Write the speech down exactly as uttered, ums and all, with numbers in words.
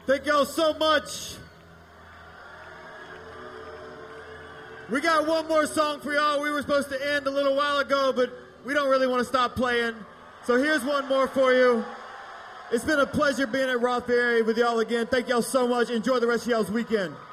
Thank y'all so much. We got one more song for y'all. We were supposed to end a little while ago, but we don't really want to stop playing. So here's one more for you. It's been a pleasure being at Rothbury with y'all again. Thank y'all so much. Enjoy the rest of y'all's weekend.